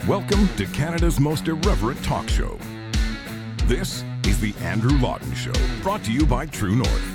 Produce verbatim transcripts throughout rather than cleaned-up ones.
Welcome to Canada's most irreverent talk show. This is the Andrew Lawton Show, brought to you by True North.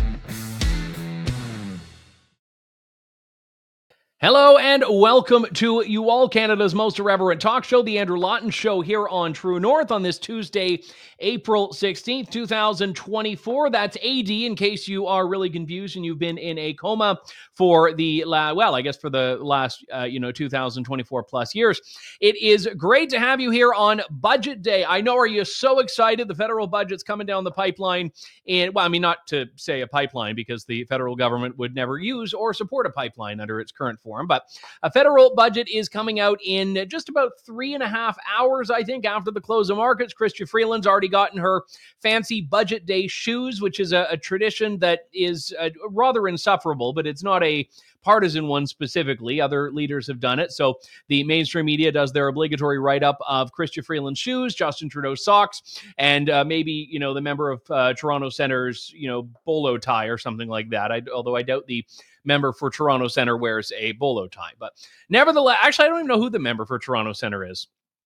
Hello and welcome to you all, Canada's most irreverent talk show, the Andrew Lawton Show here on True North on this Tuesday, April sixteenth, twenty twenty-four. That's A D in case you are really confused and you've been in a coma for the, la- well, I guess for the last, uh, you know, two thousand twenty-four plus years. It is great to have you here on Budget Day. I know, are you so excited? The federal budget's coming down the pipeline. And, well, I mean, not to say a pipeline because the federal government would never use or support a pipeline under its current form. But a federal budget is coming out in just about three and a half hours, I think, after the close of markets. Chrystia Freeland's already gotten her fancy Budget Day shoes, which is a, a tradition that is uh, rather insufferable, but it's not a partisan one specifically. Other leaders have done it. So the mainstream media does their obligatory write-up of Chrystia Freeland's shoes, Justin Trudeau's socks, and uh, maybe, you know, the member of uh, Toronto Centre's, you know, bolo tie or something like that. I, although I doubt the member for Toronto Centre wears a bolo tie. But nevertheless, actually, I don't even know who the member for Toronto Centre is.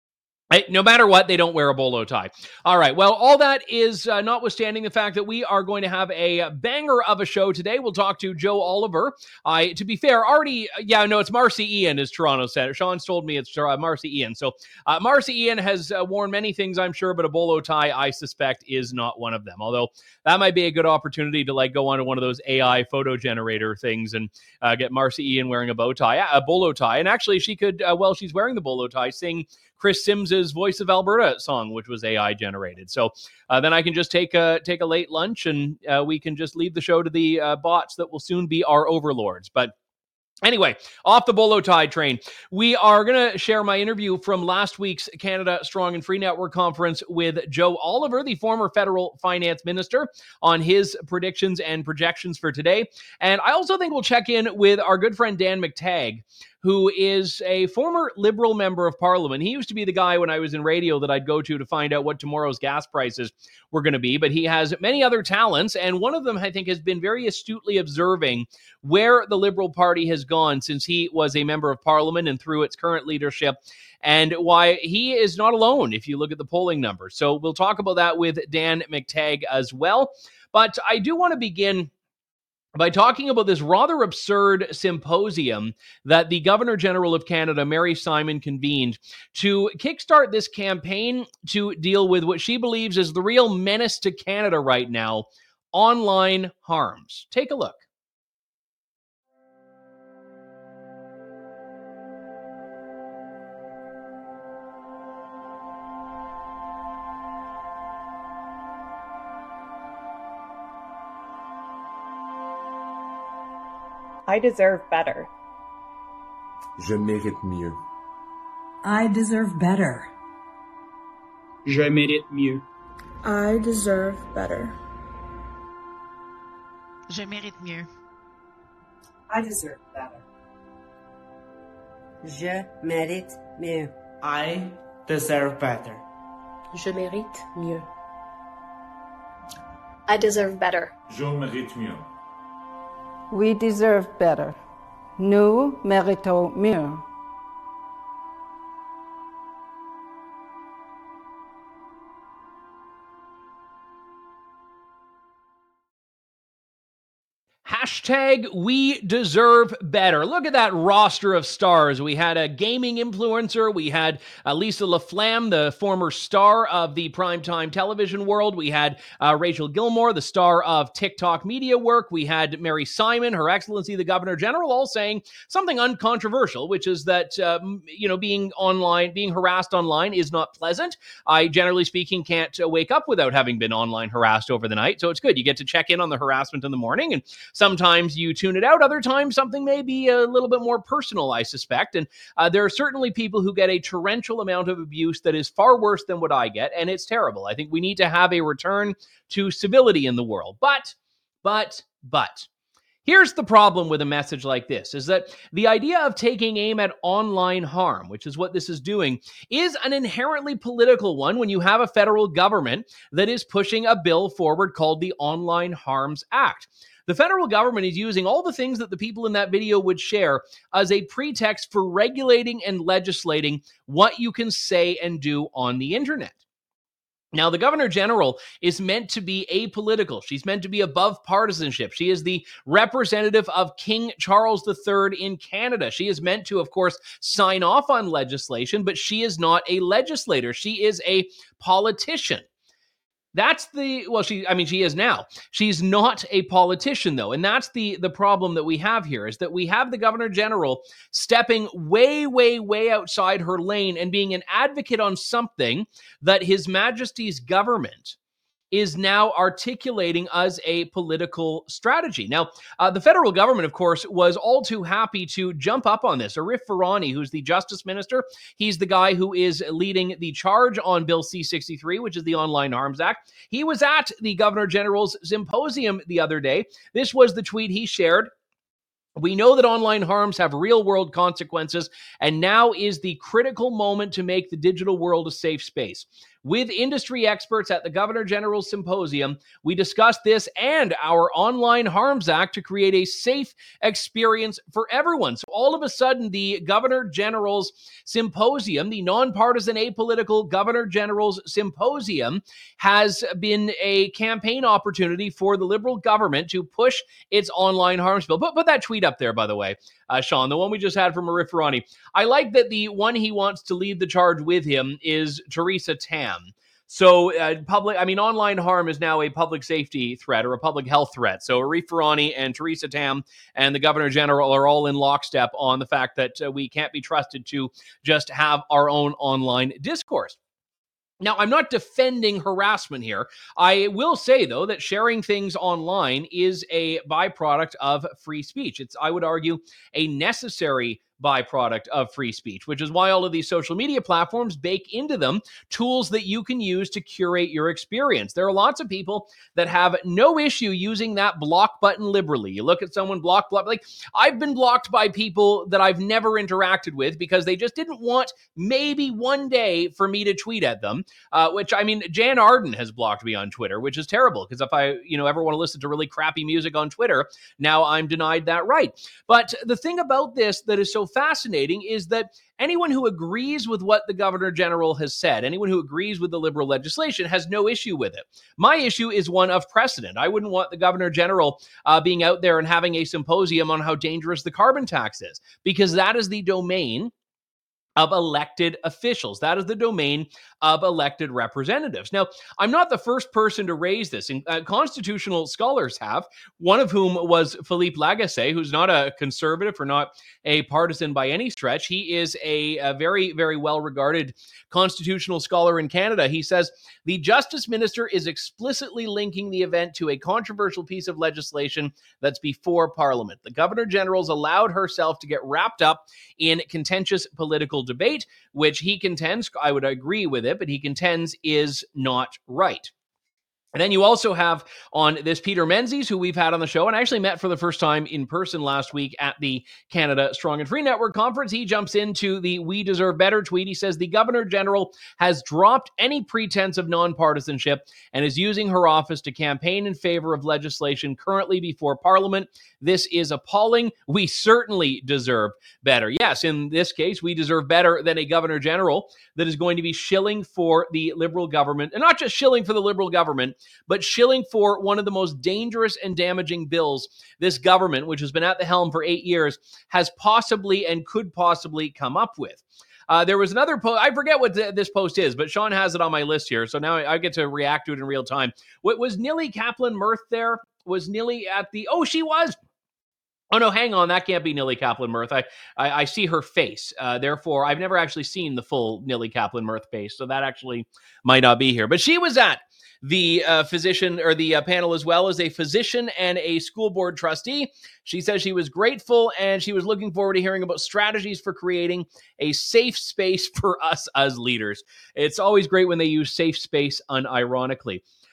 I, no matter what, they don't wear a bolo tie. All right. Well, all that is uh, notwithstanding the fact that we are going to have a banger of a show today. We'll talk to Joe Oliver. I, to be fair, already, yeah, no, it's Marcy Ian is Toronto Centre. Sean's told me it's uh, Marcy Ian. So uh, Marcy Ian has uh, worn many things, I'm sure, but a bolo tie, I suspect, is not one of them. Although that might be a good opportunity to like go onto one of those A I photo generator things and uh, get Marcy Ian wearing a bow tie, a bolo tie. And actually, she could, uh, while she's wearing the bolo tie, sing Chris Sims's Voice of Alberta song, which was A I generated. So uh, then I can just take a take a late lunch and uh, we can just leave the show to the uh, bots that will soon be our overlords. But anyway, off the bolo tie train, we are going to share my interview from last week's Canada Strong and Free Network conference with Joe Oliver, the former federal finance minister, on his predictions and projections for today. And I also think we'll check in with our good friend Dan McTagg, who is a former Liberal member of Parliament. He used to be the guy when I was in radio that I'd go to to find out what tomorrow's gas prices were going to be, but he has many other talents, and one of them, I think, has been very astutely observing where the Liberal Party has gone since he was a member of Parliament and through its current leadership, and why he is not alone if you look at the polling numbers. So we'll talk about that with Dan McTagg as well. But I do want to begin by talking about this rather absurd symposium that the Governor General of Canada, Mary Simon, convened to kickstart this campaign to deal with what she believes is the real menace to Canada right now, online harms. Take a look. I deserve better. Je mérite mieux. I deserve better. Je mérite mieux. I deserve better. Je mérite mieux. I deserve better. Je mérite mieux. I deserve better. Je mérite mieux. I deserve better. Je mérite mieux. We deserve better. Nous méritons mieux. Hashtag we deserve better. Look at that roster of stars. We had a gaming influencer. We had uh, Lisa LaFlamme, the former star of the primetime television world. We had uh, Rachel Gilmore, the star of TikTok Media Work. We had Mary Simon, Her Excellency the Governor General, all saying something uncontroversial, which is that, um, you know, being online, being harassed online is not pleasant. I, generally speaking, can't uh, wake up without having been online harassed over the night. So it's good. You get to check in on the harassment in the morning, and sometimes you tune it out. Other times something may be a little bit more personal, I suspect. And uh, there are certainly people who get a torrential amount of abuse that is far worse than what I get. And it's terrible. I think we need to have a return to civility in the world. But, but, but. Here's the problem with a message like this, is that the idea of taking aim at online harm, which is what this is doing, is an inherently political one when you have a federal government that is pushing a bill forward called the Online Harms Act. The federal government is using all the things that the people in that video would share as a pretext for regulating and legislating what you can say and do on the internet. Now, the Governor General is meant to be apolitical. She's meant to be above partisanship. She is the representative of King Charles the Third in Canada. She is meant to, of course, sign off on legislation, but she is not a legislator. She is a politician. That's the, well, she, I mean, she is now. She's not a politician, though. And that's the, the problem that we have here, is that we have the Governor General stepping way, way, way outside her lane and being an advocate on something that His Majesty's government is now articulating as a political strategy. Now, uh, the federal government, of course, was all too happy to jump up on this. Arif Virani, who's the Justice Minister, he's the guy who is leading the charge on Bill C sixty-three, which is the Online Harms Act. He was at the Governor General's symposium the other day. This was the tweet he shared. We know that online harms have real-world consequences, and now is the critical moment to make the digital world a safe space. With industry experts at the Governor General's Symposium, we discussed this and our Online Harms Act to create a safe experience for everyone. So all of a sudden, the Governor General's Symposium, the nonpartisan, apolitical Governor General's Symposium, has been a campaign opportunity for the Liberal government to push its online harms bill. Put, put that tweet up there, by the way, uh, Sean, the one we just had from Arif Virani. I like that the one he wants to lead the charge with him is Theresa Tam. So uh, public, I mean, online harm is now a public safety threat or a public health threat. So Arif Virani and Theresa Tam and the Governor General are all in lockstep on the fact that uh, we can't be trusted to just have our own online discourse. Now, I'm not defending harassment here. I will say, though, that sharing things online is a byproduct of free speech. It's, I would argue, a necessary byproduct of free speech, which is why all of these social media platforms bake into them tools that you can use to curate your experience. There are lots of people that have no issue using that block button liberally. You look at someone block, block, like I've been blocked by people that I've never interacted with because they just didn't want maybe one day for me to tweet at them, uh, which I mean, Jan Arden has blocked me on Twitter, which is terrible because if I, you know, ever want to listen to really crappy music on Twitter, now I'm denied that right. But the thing about this that is so fascinating is that anyone who agrees with what the Governor General has said, anyone who agrees with the Liberal legislation has no issue with it. My issue is one of precedent. I wouldn't want the Governor General uh, being out there and having a symposium on how dangerous the carbon tax is, because that is the domain of elected officials. That is the domain of elected representatives. Now, I'm not the first person to raise this. And, uh, constitutional scholars have, one of whom was Philippe Lagacé, who's not a conservative or not a partisan by any stretch. He is a, a very, very well-regarded constitutional scholar in Canada. He says, the Justice Minister is explicitly linking the event to a controversial piece of legislation that's before Parliament. The Governor General's allowed herself to get wrapped up in contentious political debate, which he contends, I would agree with it, but he contends is not right. And then you also have on this Peter Menzies, who we've had on the show, and I actually met for the first time in person last week at the Canada Strong and Free Network conference. He jumps into the We Deserve Better tweet. He says the Governor General has dropped any pretense of nonpartisanship and is using her office to campaign in favor of legislation currently before Parliament. This is appalling. We certainly deserve better. Yes, in this case, we deserve better than a Governor General that is going to be shilling for the Liberal government, and not just shilling for the Liberal government, but shilling for one of the most dangerous and damaging bills this government, which has been at the helm for eight years, has possibly and could possibly come up with. Uh, there was another post. I forget what th- this post is, but Sean has it on my list here, so now I, I get to react to it in real time. What was Nili Kaplan-Murth there? Was Nili at the... Oh, she was! Oh, no, hang on. That can't be Nili Kaplan-Murth. I, I, I see her face. Uh, therefore, I've never actually seen the full Nili Kaplan-Murth face, so that actually might not be here. But she was at the uh, physician or the uh, panel as well as a physician and a school board trustee. She says she was grateful and she was looking forward to hearing about strategies for creating a safe space for us as leaders. It's always great when they use safe space unironically.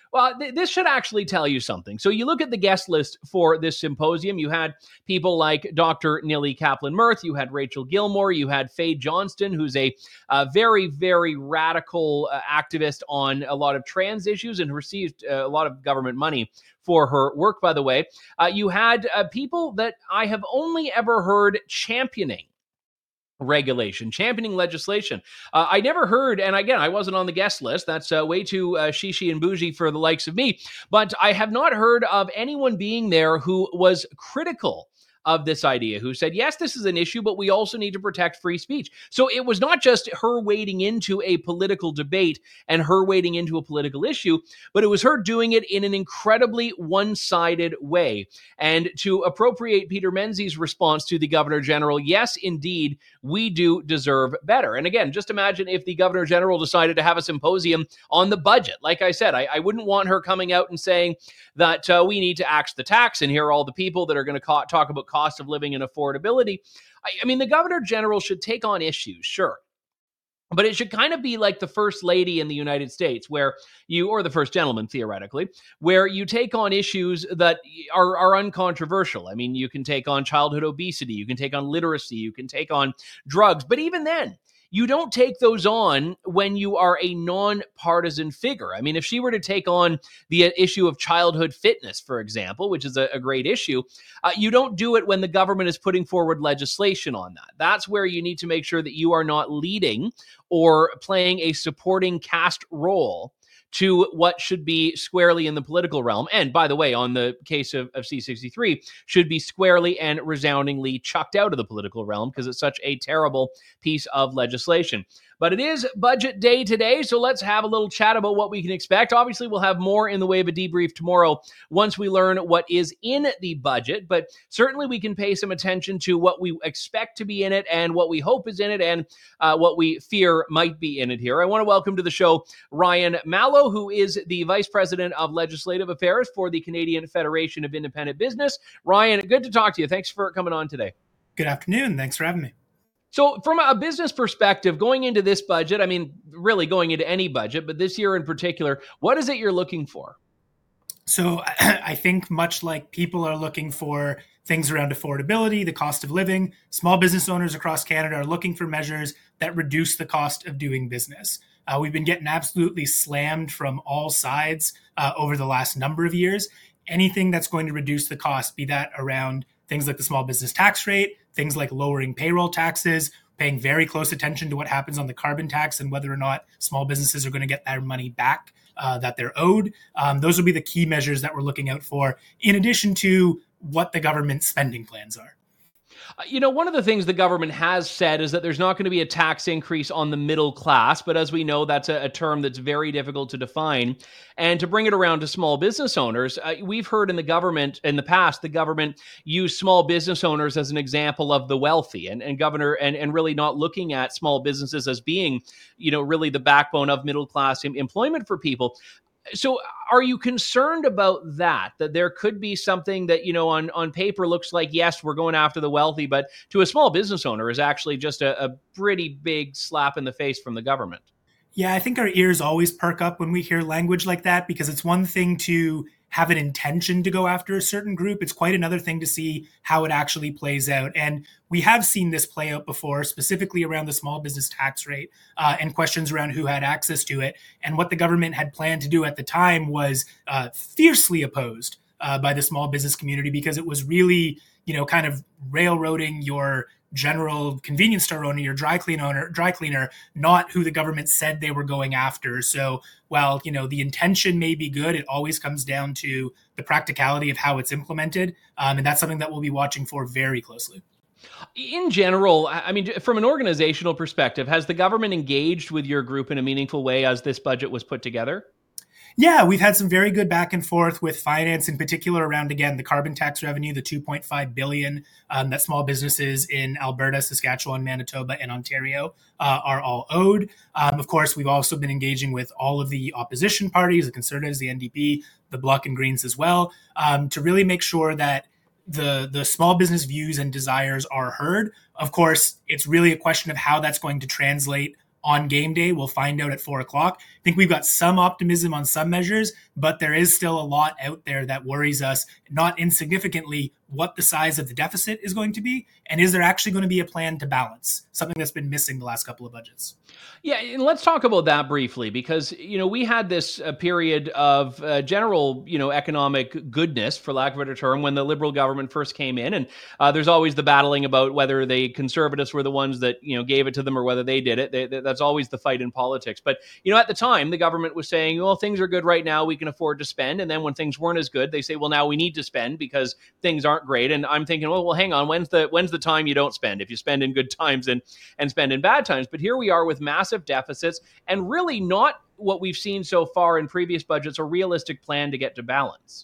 Well, th- this should actually tell you something. So you look at the guest list for this symposium. You had people like Doctor Nili Kaplan-Murth, you had Rachel Gilmore, you had Faye Johnston, who's a uh, very, very radical uh, activist on a lot of trans issues and received uh, a lot of government money for her work, by the way. Uh, you had uh, people that I have only ever heard championing regulation, championing legislation. Uh, I never heard, and again, I wasn't on the guest list. That's uh, way too uh, shishi and bougie for the likes of me. But I have not heard of anyone being there who was critical of this idea, who said, yes, this is an issue, but we also need to protect free speech. So it was not just her wading into a political debate and her wading into a political issue, but it was her doing it in an incredibly one-sided way. And to appropriate Peter Menzies' response to the Governor General, yes, indeed, we do deserve better. And again, just imagine if the Governor General decided to have a symposium on the budget. Like I said, I, I wouldn't want her coming out and saying that uh, we need to axe the tax, and here are all the people that are going to co- talk about cost of living and affordability. I, I mean, the Governor General should take on issues, sure. But it should kind of be like the first lady in the United States, where you, or the first gentleman, theoretically, where you take on issues that are, are uncontroversial. I mean, you can take on childhood obesity, you can take on literacy, you can take on drugs. But even then, you don't take those on when you are a nonpartisan figure. I mean, if she were to take on the issue of childhood fitness, for example, which is a, a great issue, uh, you don't do it when the government is putting forward legislation on that. That's where you need to make sure that you are not leading or playing a supporting cast role to what should be squarely in the political realm. And by the way, on the case of, of C sixty-three, should be squarely and resoundingly chucked out of the political realm because it's such a terrible piece of legislation. But it is budget day today, so let's have a little chat about what we can expect. Obviously, we'll have more in the way of a debrief tomorrow once we learn what is in the budget, but certainly we can pay some attention to what we expect to be in it and what we hope is in it and uh, what we fear might be in it here. I want to welcome to the show Ryan Mallow, who is the Vice President of Legislative Affairs for the Canadian Federation of Independent Business. Ryan, good to talk to you. Thanks for coming on today. Good afternoon. Thanks for having me. So from a business perspective, going into this budget, I mean, really going into any budget, but this year in particular, what is it you're looking for? So I think much like people are looking for things around affordability, the cost of living, small business owners across Canada are looking for measures that reduce the cost of doing business. Uh, we've been getting absolutely slammed from all sides uh, over the last number of years. Anything that's going to reduce the cost, be that around things like the small business tax rate, things like lowering payroll taxes, paying very close attention to what happens on the carbon tax and whether or not small businesses are going to get their money back uh, that they're owed. Um, those will be the key measures that we're looking out for, in addition to what the government spending plans are. You know, one of the things the government has said is that there's not going to be a tax increase on the middle class, but as we know, that's a, a term that's very difficult to define. And to bring it around to small business owners, uh, we've heard in the government, in the past, the government use small business owners as an example of the wealthy, and, and governor, and, and really not looking at small businesses as being, you know, really the backbone of middle class em- employment for people. So are you concerned about that, that there could be something that, you know, on, on paper looks like, yes, we're going after the wealthy, but to a small business owner is actually just a, a pretty big slap in the face from the government? Yeah, I think our ears always perk up when we hear language like that, because it's one thing to have an intention to go after a certain group. It's quite another thing to see how it actually plays out. And we have seen this play out before, specifically around the small business tax rate uh, and questions around who had access to it. And what the government had planned to do at the time was uh, fiercely opposed uh, by the small business community, because it was really, you know, kind of railroading your general convenience store owner, your dry clean owner, dry cleaner, not who the government said they were going after. So while, you know, the intention may be good, it always comes down to the practicality of how it's implemented. Um, and that's something that we'll be watching for very closely. In general, I mean, from an organizational perspective, has the government engaged with your group in a meaningful way as this budget was put together? Yeah, we've had some very good back and forth with finance, in particular around, again, the carbon tax revenue, the two point five billion dollars um, that small businesses in Alberta, Saskatchewan, Manitoba, and Ontario uh, are all owed. Um, of course, we've also been engaging with all of the opposition parties, the Conservatives, the N D P, the Bloc and Greens as well, um, to really make sure that the the small business views and desires are heard. Of course, it's really a question of how that's going to translate on game day. We'll find out at four o'clock. I think we've got some optimism on some measures, but there is still a lot out there that worries us, not insignificantly, what the size of the deficit is going to be, and is there actually going to be a plan to balance, something that's been missing the last couple of budgets. Yeah, and let's talk about that briefly, because, you know, we had this uh, period of uh, general, you know, economic goodness, for lack of a better term, when the Liberal government first came in. And uh, there's always the battling about whether the Conservatives were the ones that, you know, gave it to them or whether they did it. They, they, that's always the fight in politics. But, you know, at the time, the government was saying, well, things are good right now, we can afford to spend. And then when things weren't as good, they say, well, now we need to spend because things aren't great. And I'm thinking, well, well, hang on, when's the when's the time you don't spend? If you spend in good times and, and spend in bad times. But here we are with massive deficits and really not what we've seen so far in previous budgets, a realistic plan to get to balance.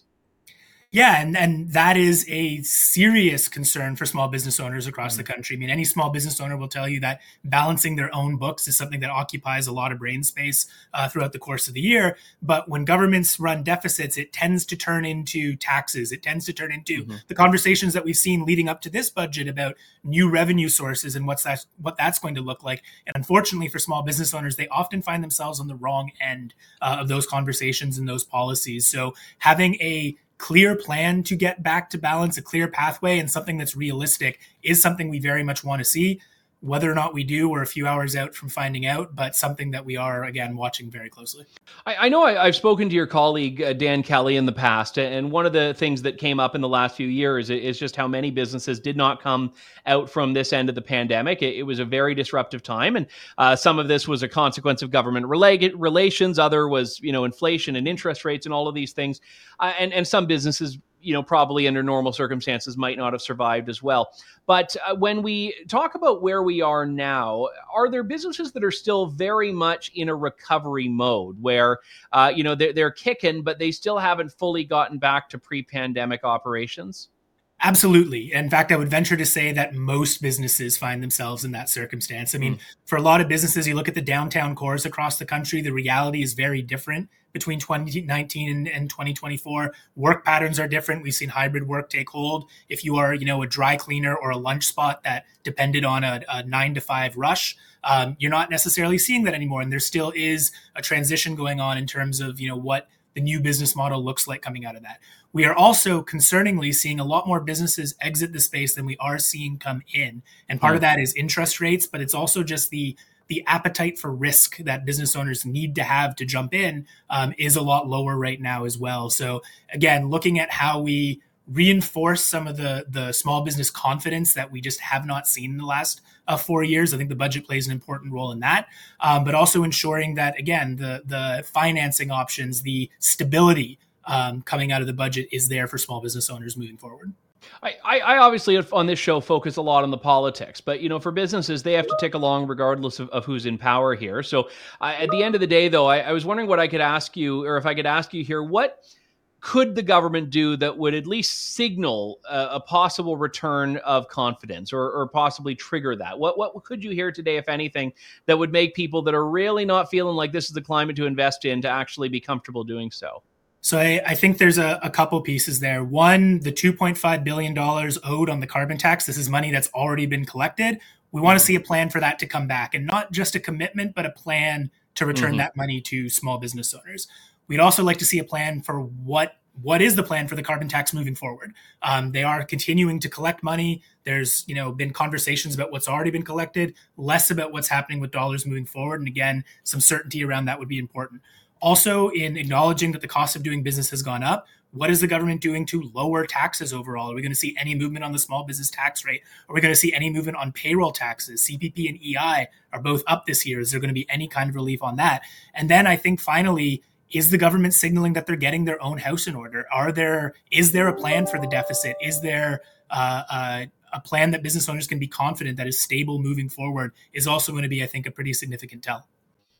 Yeah, and, and that is a serious concern for small business owners across mm-hmm. the country. I mean, any small business owner will tell you that balancing their own books is something that occupies a lot of brain space uh, throughout the course of the year. But when governments run deficits, it tends to turn into taxes. It tends to turn into mm-hmm. the conversations that we've seen leading up to this budget about new revenue sources and what's that, what that's going to look like. And unfortunately for small business owners, they often find themselves on the wrong end uh, of those conversations and those policies. So having a clear plan to get back to balance, a clear pathway, and something that's realistic is something we very much want to see. Whether or not we do, we're a few hours out from finding out, but something that we are, again, watching very closely. I, I know I, I've spoken to your colleague, uh, Dan Kelly, in the past, and one of the things that came up in the last few years is just how many businesses did not come out from this end of the pandemic. It, it was a very disruptive time, and uh, some of this was a consequence of government rela- relations. Other was, you know, inflation and interest rates and all of these things. Uh, and, and some businesses, you know, probably under normal circumstances might not have survived as well. But uh, when we talk about where we are now, are there businesses that are still very much in a recovery mode where, uh, you know, they're, they're kicking, but they still haven't fully gotten back to pre-pandemic operations? Absolutely. In fact, I would venture to say that most businesses find themselves in that circumstance. I mean, mm. for a lot of businesses, you look at the downtown cores across the country, the reality is very different between twenty nineteen and, and twenty twenty-four. Work patterns are different. We've seen hybrid work take hold. If you are, you know, a dry cleaner or a lunch spot that depended on a, a nine to five rush, um, you're not necessarily seeing that anymore. And there still is a transition going on in terms of, you know, what the new business model looks like coming out of that. We are also concerningly seeing a lot more businesses exit the space than we are seeing come in. And part mm. of that is interest rates, but it's also just the the appetite for risk that business owners need to have to jump in um, is a lot lower right now as well. So again, looking at how we reinforce some of the, the small business confidence that we just have not seen in the last uh, four years. I think the budget plays an important role in that, um, but also ensuring that, again, the, the financing options, the stability um, coming out of the budget is there for small business owners moving forward. I, I obviously on this show focus a lot on the politics, but, you know, for businesses, they have to tick along regardless of, of who's in power here. So uh, at the end of the day, though, I, I was wondering what I could ask you, or if I could ask you here, what could the government do that would at least signal a, a possible return of confidence or, or possibly trigger that? What what could you hear today, if anything, that would make people that are really not feeling like this is the climate to invest in to actually be comfortable doing so? So I, I think there's a, a couple pieces there. One, the two point five billion dollars owed on the carbon tax. This is money that's already been collected. We want to see a plan for that to come back, and not just a commitment, but a plan to return mm-hmm. that money to small business owners. We'd also like to see a plan for what what is the plan for the carbon tax moving forward. Um, they are continuing to collect money. There's, you know, been conversations about what's already been collected, less about what's happening with dollars moving forward. And again, some certainty around that would be important. Also, in acknowledging that the cost of doing business has gone up, what is the government doing to lower taxes overall? Are we going to see any movement on the small business tax rate? Are we going to see any movement on payroll taxes? C P P and E I are both up this year. Is there going to be any kind of relief on that? And then I think finally, is the government signaling that they're getting their own house in order? Are there, is there a plan for the deficit? Is there uh, uh, a plan that business owners can be confident that is stable moving forward is also going to be, I think, a pretty significant tell.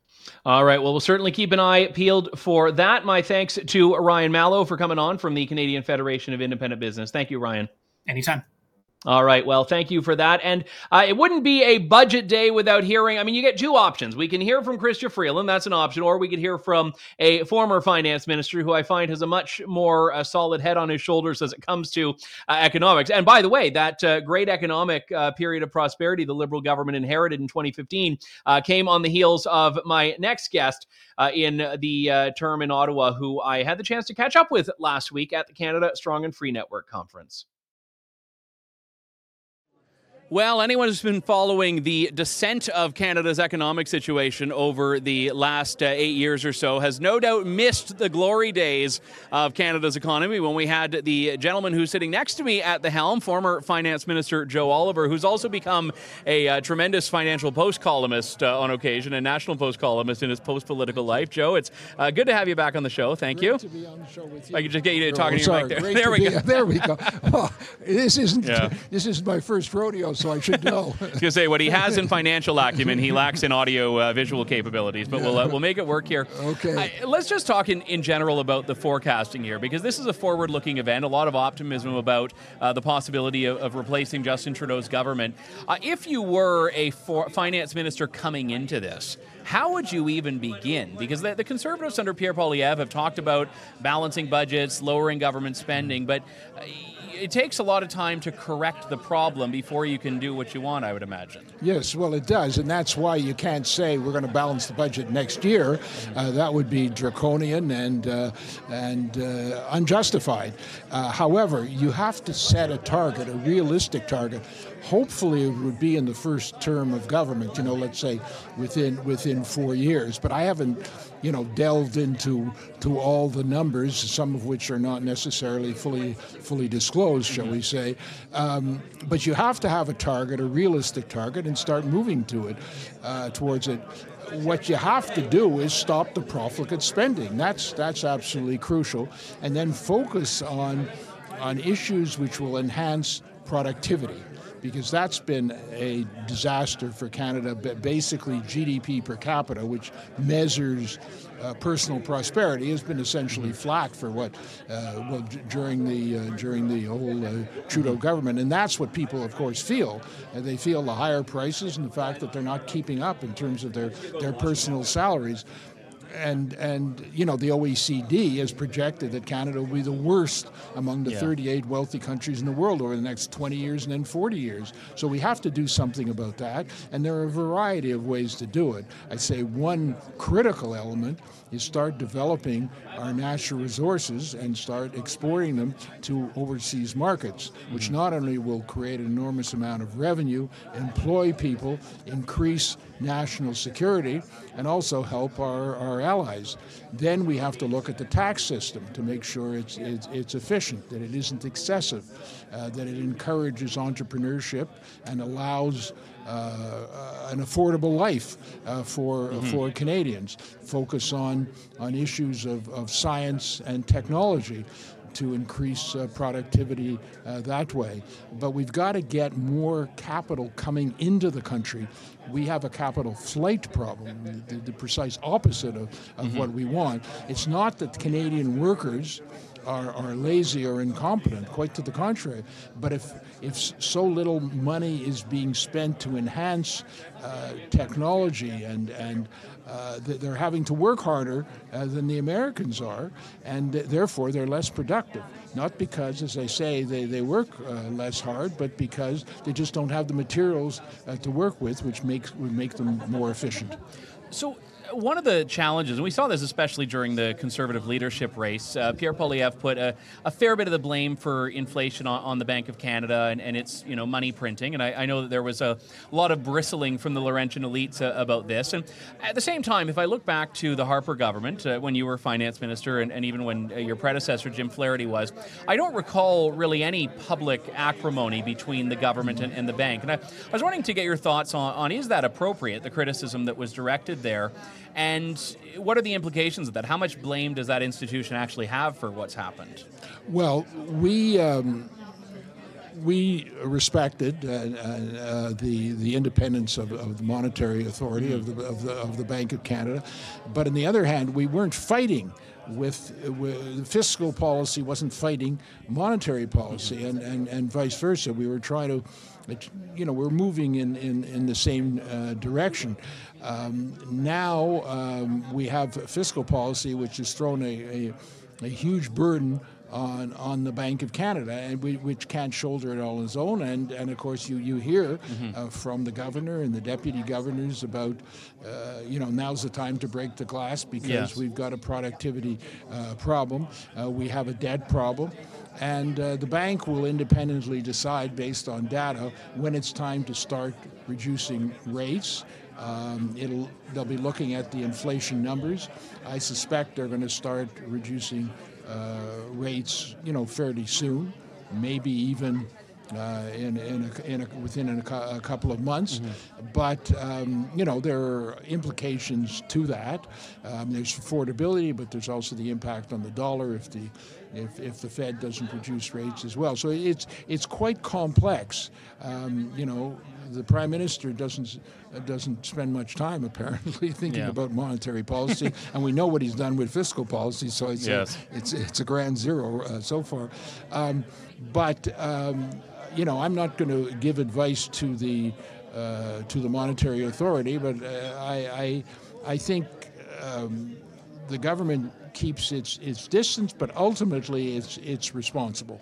All right. Well, we'll certainly keep an eye peeled for that. My thanks to Ryan Mallow for coming on from the Canadian Federation of Independent Business. Thank you, Ryan. Anytime. All right. Well, thank you for that. And uh, it wouldn't be a budget day without hearing. I mean, you get two options. We can hear from Chrystia Freeland. That's an option. Or we could hear from a former finance minister who I find has a much more uh, solid head on his shoulders as it comes to uh, economics. And by the way, that uh, great economic uh, period of prosperity the Liberal government inherited in twenty fifteen uh, came on the heels of my next guest uh, in the uh, term in Ottawa, who I had the chance to catch up with last week at the Canada Strong and Free Network conference. Well, anyone who's been following the descent of Canada's economic situation over the last uh, eight years or so has no doubt missed the glory days of Canada's economy when we had the gentleman who's sitting next to me at the helm, former Finance Minister Joe Oliver, who's also become a uh, tremendous Financial Post columnist uh, on occasion, a National Post columnist in his post-political life. Joe, it's uh, good to have you back on the show. Thank Great you. to be on the show with you. I could just get you to talk oh, to your sorry. mic there. Great There we be, go. There we go. Oh, this isn't Yeah. this is my first rodeo, so I should know. I was going to say, what he has in financial acumen, he lacks in audio uh, visual capabilities, but yeah. we'll uh, we'll make it work here. Okay. I, let's just talk in, in general about the forecasting here, because this is a forward-looking event, a lot of optimism about uh, the possibility of, of replacing Justin Trudeau's government. Uh, if you were a for- finance minister coming into this, how would you even begin? Because the, the Conservatives under Pierre Poilievre have talked about balancing budgets, lowering government spending, but uh, it takes a lot of time to correct the problem before you can do what you want, I would imagine. Yes, well, it does, and that's why you can't say we're going to balance the budget next year. Uh, that would be draconian and uh, and uh, unjustified. Uh, however, you have to set a target, a realistic target. Hopefully, it would be in the first term of government. You know, let's say within within four years. But I haven't, you know, delved into to all the numbers, some of which are not necessarily fully fully disclosed, shall we say. Um, but you have to have a target, a realistic target, and start moving to it, uh, towards it. What you have to do is stop the profligate spending. That's that's absolutely crucial, and then focus on on issues which will enhance productivity, because that's been a disaster for Canada. Basically, G D P per capita, which measures uh, personal prosperity, has been essentially flat for what uh, well d- during the uh, during the whole uh, Trudeau government, and that's what people, of course, feel. Uh, they feel the higher prices and the fact that they're not keeping up in terms of their their personal salaries. And, and you know, the O E C D has projected that Canada will be the worst among the yeah. thirty-eight wealthy countries in the world over the next twenty years and then forty years. So we have to do something about that, and there are a variety of ways to do it. I'd say one critical element is start developing our natural resources and start exporting them to overseas markets, which mm-hmm. not only will create an enormous amount of revenue, employ people, increase national security, and also help our, our allies. Then we have to look at the tax system to make sure it's it's, it's efficient, that it isn't excessive, uh, that it encourages entrepreneurship and allows Uh, uh, an affordable life uh, for mm-hmm. for Canadians. Focus on on issues of, of science and technology to increase uh, productivity uh, that way. But we've got to get more capital coming into the country. We have a capital flight problem, the, the precise opposite of, of mm-hmm. what we want. It's not that Canadian workers Are, are lazy or incompetent, quite to the contrary. But if if so little money is being spent to enhance uh, technology and and uh, they're having to work harder uh, than the Americans are, and therefore they're less productive. Not because, as I say, they, they work uh, less hard, but because they just don't have the materials uh, to work with, which makes would make them more efficient. So one of the challenges, and we saw this especially during the Conservative leadership race, uh, Pierre Poilievre put a, a fair bit of the blame for inflation on, on the Bank of Canada and, and its, you know, money printing. And I, I know that there was a lot of bristling from the Laurentian elites uh, about this. And at the same time, if I look back to the Harper government, uh, when you were finance minister, and, and even when uh, your predecessor, Jim Flaherty, was, I don't recall really any public acrimony between the government and, and the bank. And I, I was wanting to get your thoughts on, on, is that appropriate, the criticism that was directed there? And what are the implications of that? How much blame does that institution actually have for what's happened? Well, we um, we respected uh, uh, the the independence of, of the monetary authority of the, of the of the Bank of Canada, but on the other hand, we weren't fighting with, with fiscal policy wasn't fighting monetary policy, and, and, and vice versa. We were trying to, you know, we're moving in in, in the same uh, direction. Um, now um, we have fiscal policy which has thrown a, a, a huge burden on on the Bank of Canada, and we, which can't shoulder it all on its own. And and of course you you hear mm-hmm. uh, from the governor and the deputy governors about uh, you know, now's the time to break the glass because yes. we've got a productivity uh, problem, uh, we have a debt problem, and uh, the bank will independently decide based on data when it's time to start reducing rates. Um, it'll they'll be looking at the inflation numbers. I suspect they're going to start reducing Uh, rates, you know, fairly soon, maybe even uh, in in, a, in a, within a, a couple of months. Mm-hmm. But um, you know, there are implications to that. Um, there's affordability, but there's also the impact on the dollar if the if, if the Fed doesn't reduce rates as well. So it's it's quite complex. Um, you know, the Prime Minister doesn't doesn't spend much time apparently thinking yeah. about monetary policy, and we know what he's done with fiscal policy. So it's yes. a, it's it's a grand zero uh, so far. Um, but um, you know, I'm not going to give advice to the uh, to the monetary authority, but uh, I, I I think um, the government keeps its its distance, but ultimately it's it's responsible.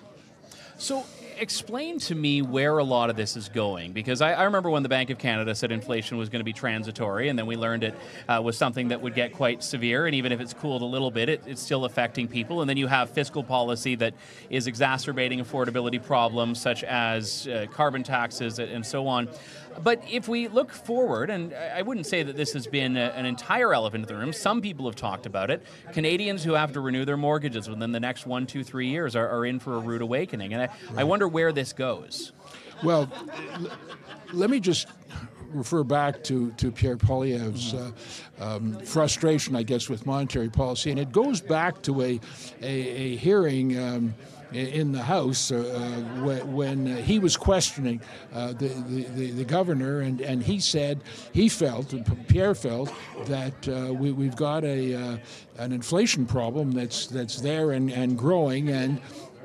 So explain to me where a lot of this is going, because I, I remember when the Bank of Canada said inflation was going to be transitory, and then we learned it uh, was something that would get quite severe, and even if it's cooled a little bit, it, it's still affecting people. And then you have fiscal policy that is exacerbating affordability problems such as uh, carbon taxes and so on. But if we look forward, and I wouldn't say that this has been a, an entire elephant in the room, some people have talked about it. Canadians who have to renew their mortgages within the next one, two, three years are, are in for a rude awakening. And I, right. I wonder where this goes. Well, l- let me just refer back to, to Pierre Poilievre's uh, um, frustration, I guess, with monetary policy. And it goes back to a, a, a hearing um, in the House uh, when, when uh, he was questioning uh, the, the, the governor, and, and he said, he felt, Pierre felt, that uh, we, we've got a uh, an inflation problem that's that's there and, and growing, and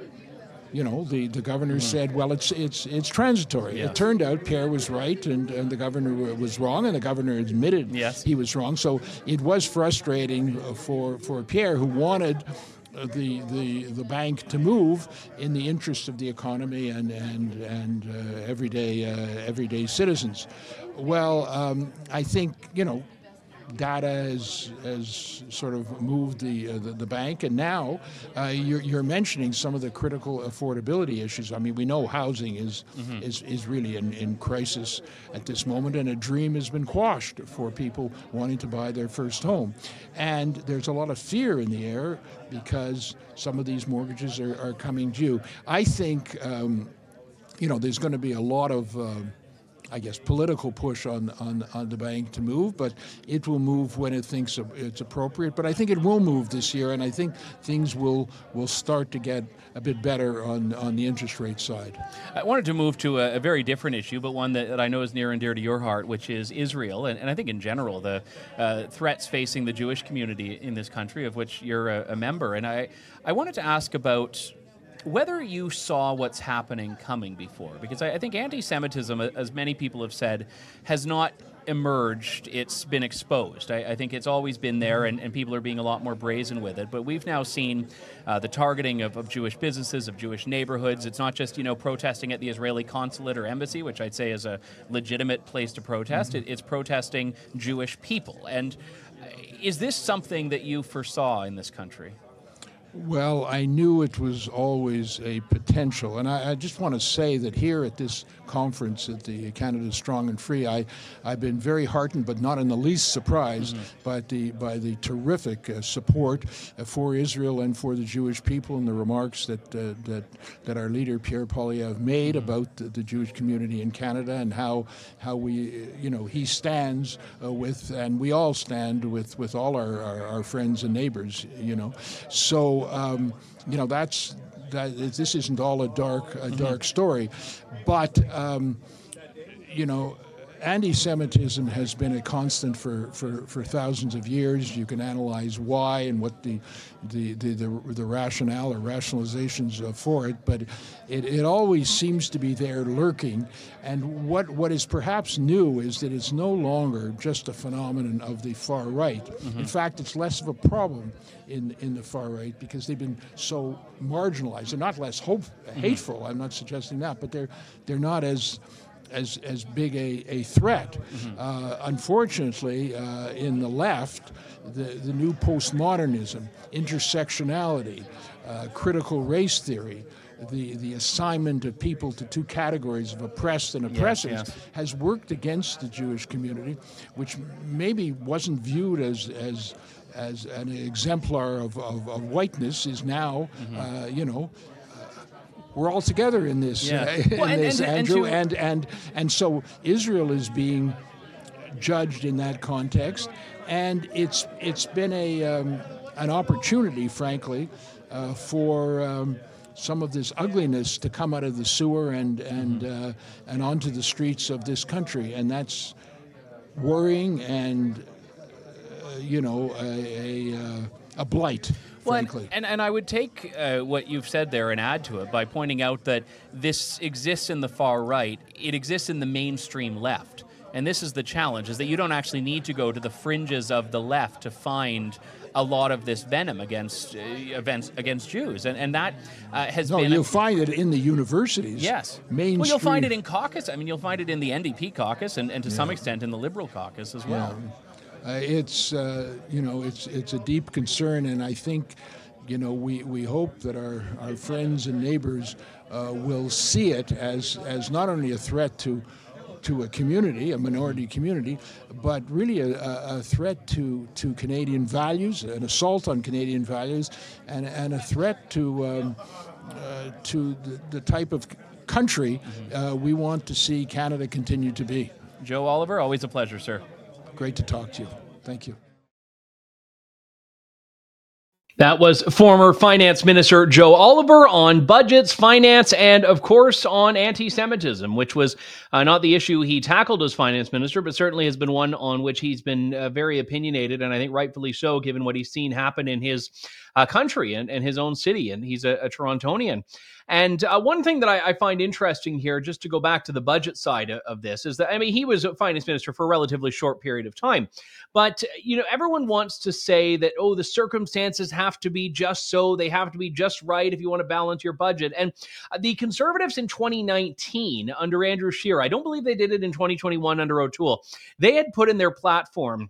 you know, the, the governor mm. said, well, it's it's it's transitory. Yeah. It turned out Pierre was right, and, and the governor was wrong, and the governor admitted yes. he was wrong. So it was frustrating for, for Pierre, who wanted the the the bank to move in the interest of the economy and and and uh, everyday uh, everyday citizens. Well, um, I think, you know, data has, has sort of moved the, uh, the the bank, and now uh, you're, you're mentioning some of the critical affordability issues. I mean, we know housing is mm-hmm. is, is really in, in crisis at this moment, and a dream has been quashed for people wanting to buy their first home. And there's a lot of fear in the air because some of these mortgages are, are coming due. I think, um, you know, there's going to be a lot of uh, I guess, political push on, on, on the bank to move, but it will move when it thinks it's appropriate. But I think it will move this year, and I think things will will start to get a bit better on, on the interest rate side. I wanted to move to a, a very different issue, but one that, that I know is near and dear to your heart, which is Israel, and, and I think in general the uh, threats facing the Jewish community in this country, of which you're a, a member. And I, I wanted to ask about whether you saw what's happening coming before, because I, I think anti-Semitism, as many people have said, has not emerged. It's been exposed. I, I think it's always been there, and, and people are being a lot more brazen with it. But we've now seen uh, the targeting of, of Jewish businesses, of Jewish neighborhoods. It's not just, you know, protesting at the Israeli consulate or embassy, which I'd say is a legitimate place to protest. Mm-hmm. It, it's protesting Jewish people. And is this something that you foresaw in this country? Well, I knew it was always a potential, and I, I just want to say that here at this conference at the Canada Strong and Free, I, I've been very heartened, but not in the least surprised mm-hmm. by the by the terrific uh, support uh, for Israel and for the Jewish people, and the remarks that uh, that that our leader Pierre Poilievre made mm-hmm. about the, the Jewish community in Canada, and how how we you know he stands uh, with, and we all stand with with all our, our, our friends and neighbors, you know, so. Um, you know, that's that this isn't all a dark, a dark story, but um, you know, anti-Semitism has been a constant for, for, for thousands of years. You can analyze why and what the the the, the, the rationale or rationalizations uh, for it, but it, it always seems to be there lurking. And what what is perhaps new is that it's no longer just a phenomenon of the far right. Mm-hmm. In fact, it's less of a problem in in the far right because they've been so marginalized. They're not less hope, hateful. Mm-hmm. I'm not suggesting that, but they're they're not as as as big a, a threat. Mm-hmm. Uh, unfortunately, uh, in the left, the, the new postmodernism, intersectionality, uh, critical race theory, the, the assignment of people to two categories of oppressed and oppressors yes, yes. has worked against the Jewish community, which maybe wasn't viewed as as as an exemplar of, of, of whiteness, is now, mm-hmm. uh, you know, we're all together in this, yeah. uh, in well, and, this and, Andrew, and, and, and and so Israel is being judged in that context, and it's it's been a um, an opportunity, frankly, uh, for um, some of this ugliness to come out of the sewer and and mm-hmm. uh, and onto the streets of this country, and that's worrying and uh, you know a a, a blight. Well, and, and, and I would take uh, what you've said there and add to it by pointing out that this exists in the far right. It exists in the mainstream left. And this is the challenge, is that you don't actually need to go to the fringes of the left to find a lot of this venom against uh, events against Jews. And, and that uh, has no, been... No, you'll a, find it in the universities. Yes. Mainstream. Well, you'll find it in caucus. I mean, you'll find it in the N D P caucus and, and to yeah. some extent in the Liberal caucus as well. Yeah. Uh, it's uh, you know it's it's a deep concern, and I think you know we, we hope that our, our friends and neighbors uh, will see it as as not only a threat to to a community, a minority community, but really a, a threat to, to Canadian values, an assault on Canadian values, and and a threat to um, uh, to the, the type of country uh, we want to see Canada continue to be. Joe Oliver, always a pleasure, sir. Great to talk to you. Thank you. That was former Finance Minister Joe Oliver on budgets, finance, and, of course, on anti-Semitism, which was uh, not the issue he tackled as Finance Minister, but certainly has been one on which he's been uh, very opinionated, and I think rightfully so, given what he's seen happen in his uh, country and, and his own city, and he's a, a Torontonian. And uh, one thing that I, I find interesting here, just to go back to the budget side of, of this, is that, I mean, he was a finance minister for a relatively short period of time. But, you know, everyone wants to say that, oh, the circumstances have to be just so, they have to be just right if you want to balance your budget. And uh, the Conservatives in twenty nineteen under Andrew Scheer, I don't believe they did it in twenty twenty-one under O'Toole, they had put in their platform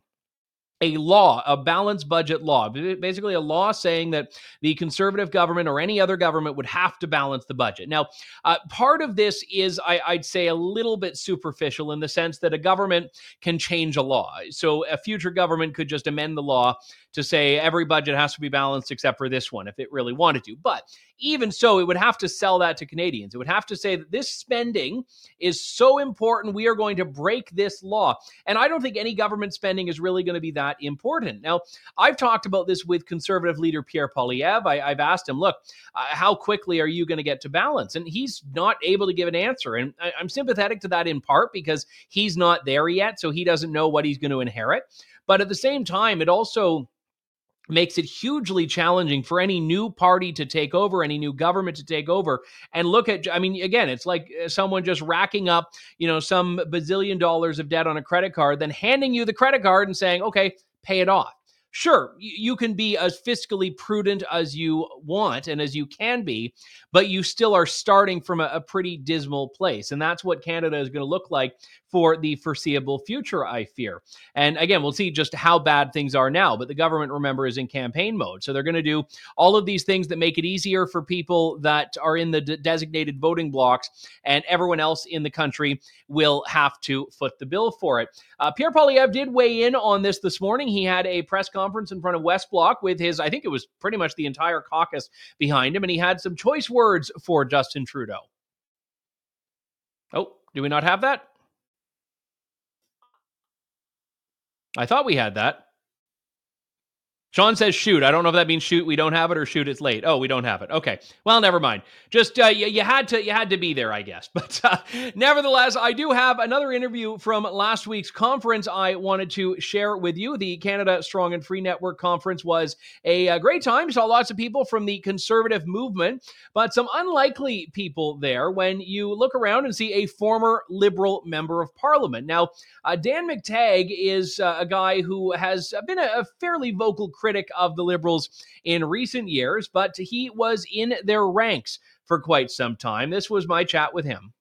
a law, a balanced budget law, basically a law saying that the Conservative government or any other government would have to balance the budget. Now, uh, part of this is, I, I'd say, a little bit superficial in the sense that a government can change a law. So a future government could just amend the law to say every budget has to be balanced except for this one if it really wanted to. But even so, it would have to sell that to Canadians. It would have to say that this spending is so important, we are going to break this law. And I don't think any government spending is really going to be that important. Now, I've talked about this with Conservative leader Pierre Poilievre. I, I've asked him, look, uh, how quickly are you going to get to balance? And he's not able to give an answer. And I, I'm sympathetic to that in part because he's not there yet, so he doesn't know what he's going to inherit. But at the same time, it also makes it hugely challenging for any new party to take over, any new government to take over and look at, I mean, again, it's like someone just racking up, you know, some bazillion dollars of debt on a credit card, then handing you the credit card and saying, okay, pay it off. Sure, you can be as fiscally prudent as you want and as you can be, but you still are starting from a, a pretty dismal place. And that's what Canada is going to look like for the foreseeable future, I fear. And again, we'll see just how bad things are now. But the government, remember, is in campaign mode. So they're going to do all of these things that make it easier for people that are in the de- designated voting blocks, and everyone else in the country will have to foot the bill for it. Uh, Pierre Poilievre did weigh in on this this morning. He had a press conference in front of West Block with his, I think it was pretty much the entire caucus behind him, and he had some choice words for Justin Trudeau. Oh, do we not have that? I thought we had that. Sean says shoot. I don't know if that means shoot, we don't have it, or shoot, it's late. Oh, we don't have it. Okay. Well, never mind. Just uh, you, you had to you had to be there, I guess. But uh, nevertheless, I do have another interview from last week's conference I wanted to share with you. The Canada Strong and Free Network conference was a, a great time. Saw lots of people from the conservative movement, but some unlikely people there when you look around and see a former Liberal member of Parliament. Now, uh, Dan McTeague is uh, a guy who has been a, a fairly vocal critic of the Liberals in recent years, but he was in their ranks for quite some time. This was my chat with him.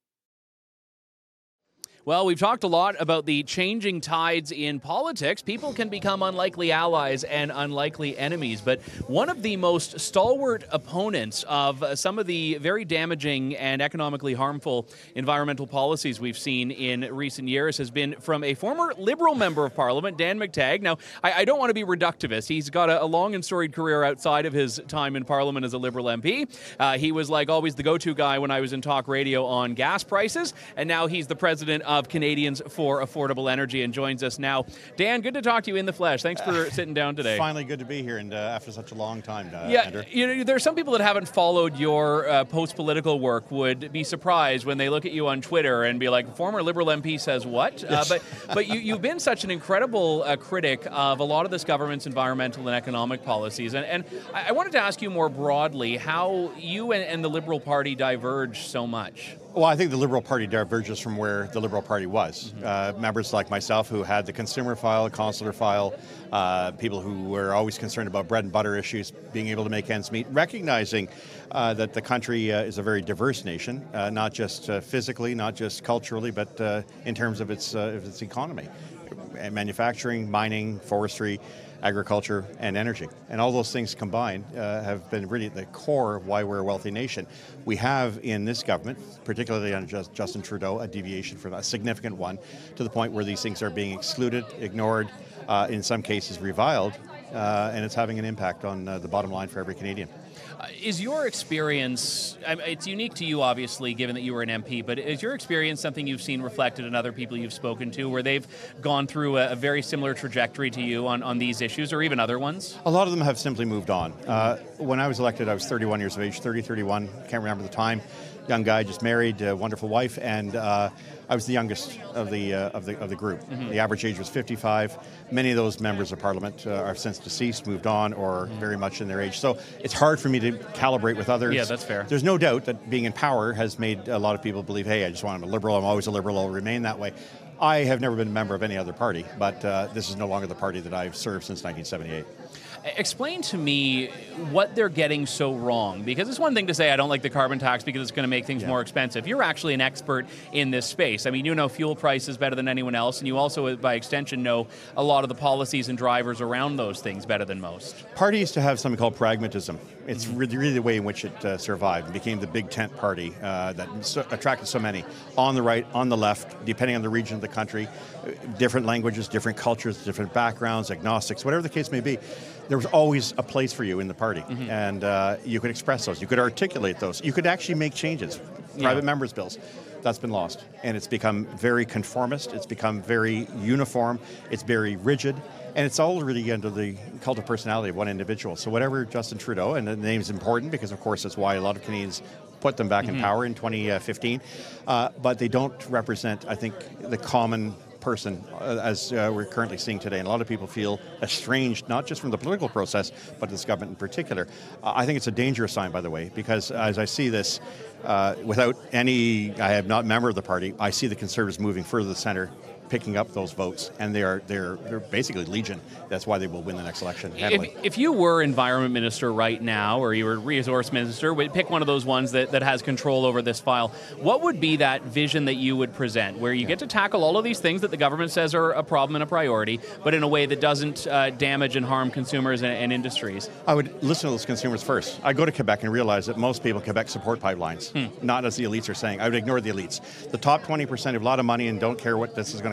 Well, we've talked a lot about the changing tides in politics. People can become unlikely allies and unlikely enemies, but one of the most stalwart opponents of some of the very damaging and economically harmful environmental policies we've seen in recent years has been from a former Liberal member of Parliament, Dan McTeague. Now, I, I don't want to be reductivist. He's got a, a long and storied career outside of his time in Parliament as a Liberal M P. Uh, he was, like always, the go-to guy when I was in talk radio on gas prices, and now he's the president of Canadians for Affordable Energy and joins us now. Dan, good to talk to you in the flesh. Thanks for uh, sitting down today. Finally good to be here, and uh, after such a long time, uh, yeah, Andrew. You know, there are some people that haven't followed your uh, post-political work would be surprised when they look at you on Twitter and be like, former Liberal M P says what? Yes. Uh, but but you, you've been such an incredible uh, critic of a lot of this government's environmental and economic policies. And, and I wanted to ask you more broadly how you and, and the Liberal Party diverge so much. Well, I think the Liberal Party diverges from where the Liberal Party was. Mm-hmm. Uh, members like myself who had the consumer file, consular file, uh, people who were always concerned about bread and butter issues, being able to make ends meet, recognizing uh, that the country uh, is a very diverse nation, uh, not just uh, physically, not just culturally, but uh, in terms of its, uh, of its economy. Manufacturing, mining, forestry, agriculture, and energy. And all those things combined uh, have been really at the core of why we're a wealthy nation. We have in this government, particularly under Just, Justin Trudeau, a deviation from a significant one, to the point where these things are being excluded, ignored, uh, in some cases reviled, uh, and it's having an impact on uh, the bottom line for every Canadian. Uh, is your experience, I mean, it's unique to you obviously given that you were an M P, but is your experience something you've seen reflected in other people you've spoken to where they've gone through a, a very similar trajectory to you on, on these issues or even other ones? A lot of them have simply moved on. Uh, when I was elected, I was thirty-one years of age, thirty, thirty-one, can't remember the time. Young guy, just married, a wonderful wife, and uh, I was the youngest of the uh, of the of the group. Mm-hmm. The average age was fifty-five. Many of those members of Parliament uh, are since deceased, moved on, or mm-hmm. very much in their age. So it's hard for me to calibrate with others. Yeah, that's fair. There's no doubt that being in power has made a lot of people believe, hey, I just want to be a Liberal. I'm always a Liberal. I'll remain that way. I have never been a member of any other party, but uh, this is no longer the party that I've served since nineteen seventy-eight. Explain to me what they're getting so wrong, because it's one thing to say I don't like the carbon tax because it's going to make things yeah. more expensive. You're actually an expert in this space. I mean, you know fuel prices better than anyone else, and you also, by extension, know a lot of the policies and drivers around those things better than most. Party used to have something called pragmatism. It's mm-hmm. really, really the way in which it uh, survived and became the big tent party uh, that so attracted so many. On the right, on the left, depending on the region of the country, different languages, different cultures, different backgrounds, agnostics, whatever the case may be. There was always a place for you in the party, mm-hmm. and uh, you could express those, you could articulate those, you could actually make changes, private yeah. members' bills. That's been lost, and it's become very conformist, it's become very uniform, it's very rigid, and it's all really under the cult of personality of one individual. So whatever Justin Trudeau, and the name's important because of course that's why a lot of Canadians put them back mm-hmm. in power in twenty fifteen, uh, but they don't represent, I think, the common person uh, as uh, we're currently seeing today. And a lot of people feel estranged, not just from the political process, but this government in particular. Uh, I think it's a dangerous sign, by the way, because as I see this, uh, without any, I am not a member of the party, I see the Conservatives moving further to the centre, picking up those votes, and they are they're they're basically legion. That's why they will win the next election. If, if you were environment minister right now, or you were resource minister, we'd pick one of those ones that, that has control over this file. What would be that vision that you would present, where you yeah. get to tackle all of these things that the government says are a problem and a priority, but in a way that doesn't uh, damage and harm consumers and, and industries? I would listen to those consumers first. I go to Quebec and realize that most people in Quebec support pipelines, hmm. not as the elites are saying. I would ignore the elites. The top twenty percent have a lot of money and don't care what this is going to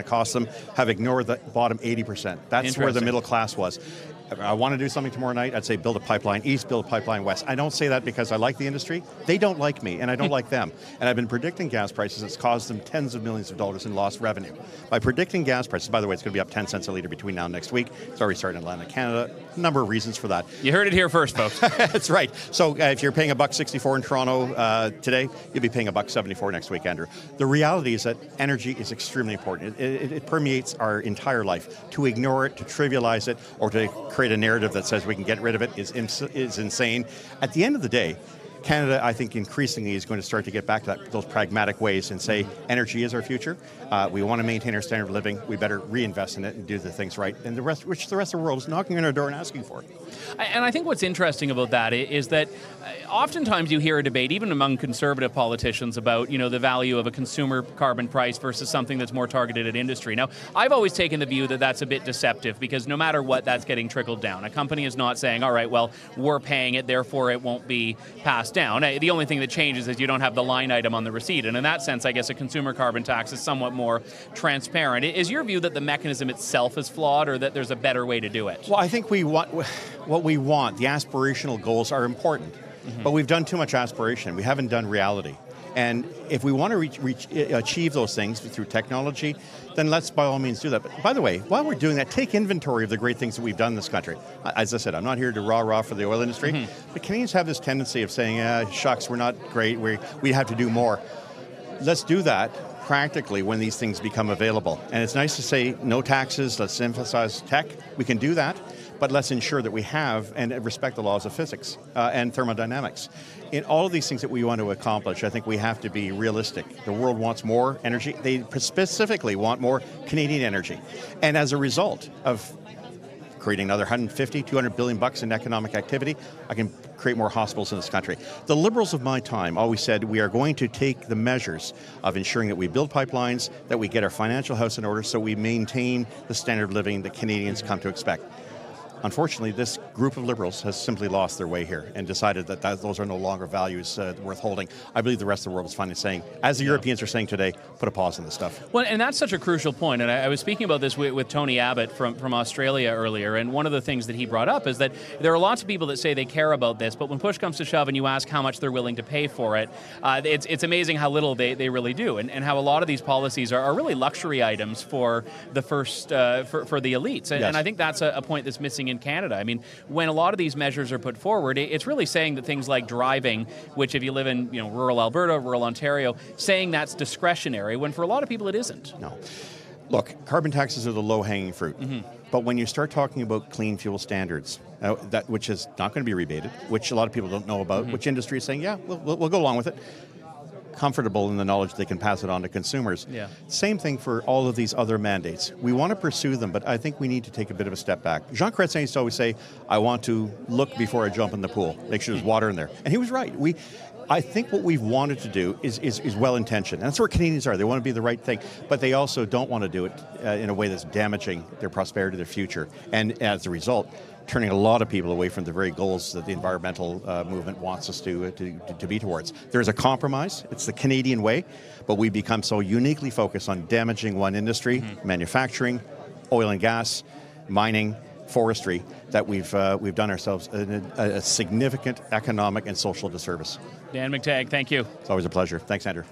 cost them have ignored the bottom eighty percent. That's where the middle class was. I want to do something tomorrow night, I'd say build a pipeline east, build a pipeline west. I don't say that because I like the industry. They don't like me, and I don't like them. And I've been predicting gas prices. It's caused them tens of millions of dollars in lost revenue. By predicting gas prices, by the way, it's going to be up ten cents a litre between now and next week. It's already starting in Atlantic Canada. A number of reasons for that. You heard it here first, folks. That's right. So uh, if you're paying a buck sixty-four in Toronto uh, today, you'll be paying a buck seventy-four next week, Andrew. The reality is that energy is extremely important. It, it, it permeates our entire life. To ignore it, to trivialize it, or to create a narrative that says we can get rid of it is, ins- is insane. At the end of the day, Canada, I think, increasingly is going to start to get back to that, those pragmatic ways and say energy is our future. Uh, we want to maintain our standard of living. We better reinvest in it and do the things right. And the rest, which the rest of the world is knocking on our door and asking for. And I think what's interesting about that is that oftentimes you hear a debate, even among conservative politicians, about, you know, the value of a consumer carbon price versus something that's more targeted at industry. Now, I've always taken the view that that's a bit deceptive because no matter what, that's getting trickled down. A company is not saying, all right, well, we're paying it, therefore it won't be passed down. The only thing that changes is you don't have the line item on the receipt. And in that sense, I guess a consumer carbon tax is somewhat more transparent. Is your view that the mechanism itself is flawed or that there's a better way to do it? Well, I think we want what we want. The aspirational goals are important, mm-hmm. but we've done too much aspiration. We haven't done reality. And if we want to reach, reach, achieve those things through technology, then let's by all means do that. But by the way, while we're doing that, take inventory of the great things that we've done in this country. As I said, I'm not here to rah-rah for the oil industry, mm-hmm. but Canadians have this tendency of saying, uh, shucks, we're not great, we we have to do more. Let's do that practically when these things become available. And it's nice to say no taxes, let's emphasize tech. We can do that, but let's ensure that we have and respect the laws of physics uh, and thermodynamics. In all of these things that we want to accomplish, I think we have to be realistic. The world wants more energy. They specifically want more Canadian energy. And as a result of creating another one hundred fifty, two hundred billion bucks in economic activity, I can create more hospitals in this country. The Liberals of my time always said we are going to take the measures of ensuring that we build pipelines, that we get our financial house in order so we maintain the standard of living that Canadians come to expect. Unfortunately, this group of Liberals has simply lost their way here and decided that, that those are no longer values uh, worth holding. I believe the rest of the world is finally saying, as the yeah. Europeans are saying today, put a pause on this stuff. Well, and that's such a crucial point. And I, I was speaking about this with, with Tony Abbott from, from Australia earlier, and one of the things that he brought up is that there are lots of people that say they care about this, but when push comes to shove and you ask how much they're willing to pay for it, uh, it's, it's amazing how little they, they really do, and, and how a lot of these policies are, are really luxury items for the first, uh, for, for the elites. And, yes. and I think that's a, a point that's missing in Canada. I mean, when a lot of these measures are put forward, it's really saying that things like driving, which if you live in you know rural Alberta, rural Ontario, saying that's discretionary, when for a lot of people it isn't. No. Look, carbon taxes are the low-hanging fruit. Mm-hmm. But when you start talking about clean fuel standards, uh, that which is not going to be rebated, which a lot of people don't know about, mm-hmm. which industry is saying, yeah, we'll, we'll, we'll go along with it, comfortable in the knowledge they can pass it on to consumers. Yeah. Same thing for all of these other mandates. We want to pursue them, but I think we need to take a bit of a step back. Jean Chrétien used to always say, I want to look before I jump in the pool, make sure there's water in there. And he was right. We, I think what we've wanted to do is, is, is well-intentioned. And that's where Canadians are. They want to be the right thing, but they also don't want to do it uh, in a way that's damaging their prosperity, their future. And as a result, turning a lot of people away from the very goals that the environmental uh, movement wants us to, uh, to, to be towards. There's a compromise. It's the Canadian way, but we become so uniquely focused on damaging one industry, mm-hmm. manufacturing, oil and gas, mining, forestry, that we've uh, we've done ourselves a, a significant economic and social disservice. Dan McTeague, thank you. It's always a pleasure. Thanks, Andrew.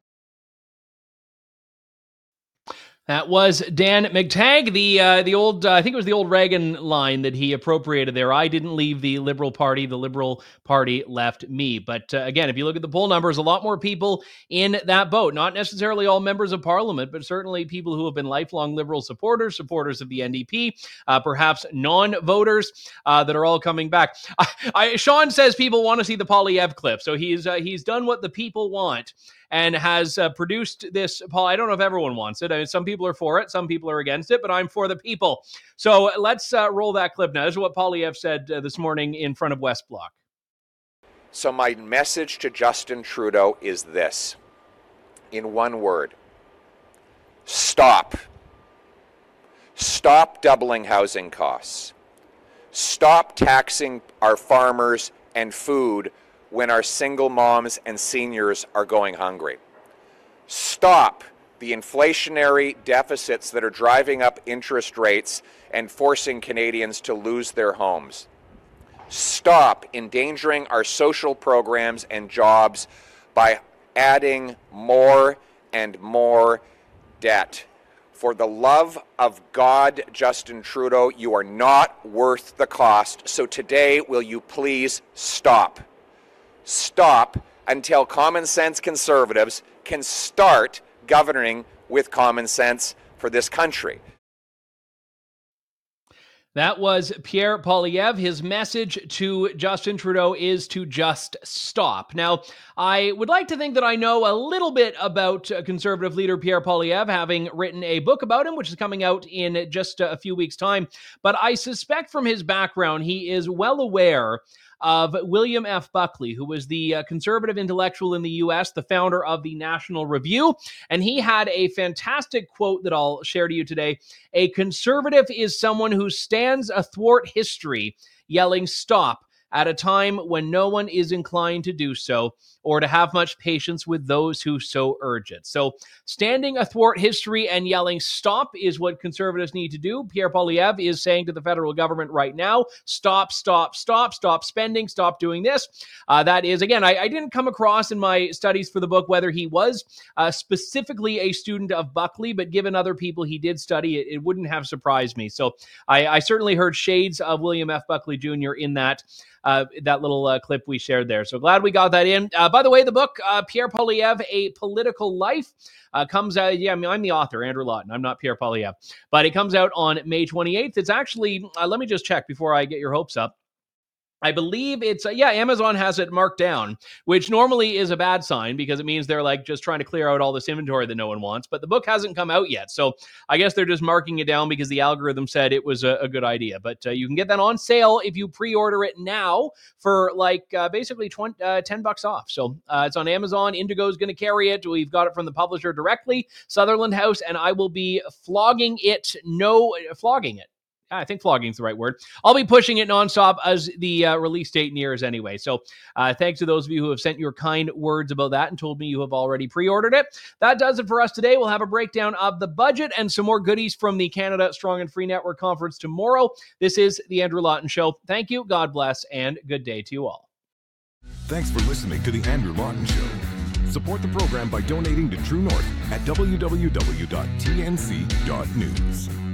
That was Dan McTeague, the uh, the old, uh, I think it was the old Reagan line that he appropriated there. I didn't leave the Liberal Party, the Liberal Party left me. But uh, again, if you look at the poll numbers, a lot more people in that boat. Not necessarily all members of Parliament, but certainly people who have been lifelong Liberal supporters, supporters of the N D P, uh, perhaps non-voters uh, that are all coming back. I, I, Sean says people want to see the Poilievre clip, so he's uh, he's done what the people want. And has uh, produced this, Paul, I don't know if everyone wants it. I mean, some people are for it, some people are against it, but I'm for the people. So let's uh, roll that clip now. This is what Poilievre said uh, this morning in front of West Block. So my message to Justin Trudeau is this, in one word: stop. Stop doubling housing costs. Stop taxing our farmers and food when our single moms and seniors are going hungry. Stop the inflationary deficits that are driving up interest rates and forcing Canadians to lose their homes. Stop endangering our social programs and jobs by adding more and more debt. For the love of God, Justin Trudeau, you are not worth the cost. So today, will you please stop? Stop until common sense Conservatives can start governing with common sense for this country. That was Pierre Poilievre. His message to Justin Trudeau is to just stop. Now, I would like to think that I know a little bit about Conservative leader Pierre Poilievre, having written a book about him, which is coming out in just a few weeks' time. But I suspect from his background, he is well aware of William F. Buckley, who was the uh, conservative intellectual in the U S, the founder of the National Review. And he had a fantastic quote that I'll share to you today. A conservative is someone who stands athwart history, yelling stop at a time when no one is inclined to do so, or to have much patience with those who so urge it. So standing athwart history and yelling stop is what Conservatives need to do. Pierre Poilievre is saying to the federal government right now, stop, stop, stop, stop spending, stop doing this. Uh, that is, again, I, I didn't come across in my studies for the book whether he was uh, specifically a student of Buckley, but given other people he did study, it, it wouldn't have surprised me. So I, I certainly heard shades of William F. Buckley Junior in that Uh, that little uh, clip we shared there. So glad we got that in. Uh, by the way, the book, uh, Pierre Poilievre, A Political Life, uh, comes out, yeah, I mean, I'm the author, Andrew Lawton. I'm not Pierre Poilievre. But it comes out on May twenty-eighth. It's actually, uh, let me just check before I get your hopes up. I believe it's, uh, yeah, Amazon has it marked down, which normally is a bad sign because it means they're like just trying to clear out all this inventory that no one wants. But the book hasn't come out yet. So I guess they're just marking it down because the algorithm said it was a, a good idea. But uh, you can get that on sale if you pre-order it now for like uh, basically twenty, uh, ten bucks off. So uh, it's on Amazon. Indigo is going to carry it. We've got it from the publisher directly, Sutherland House, and I will be flogging it, no, flogging it. I think flogging is the right word. I'll be pushing it nonstop as the uh, release date nears anyway. So uh, thanks to those of you who have sent your kind words about that and told me you have already pre-ordered it. That does it for us today. We'll have a breakdown of the budget and some more goodies from the Canada Strong and Free Network Conference tomorrow. This is The Andrew Lawton Show. Thank you, God bless, and good day to you all. Thanks for listening to The Andrew Lawton Show. Support the program by donating to True North at w w w dot t n c dot news.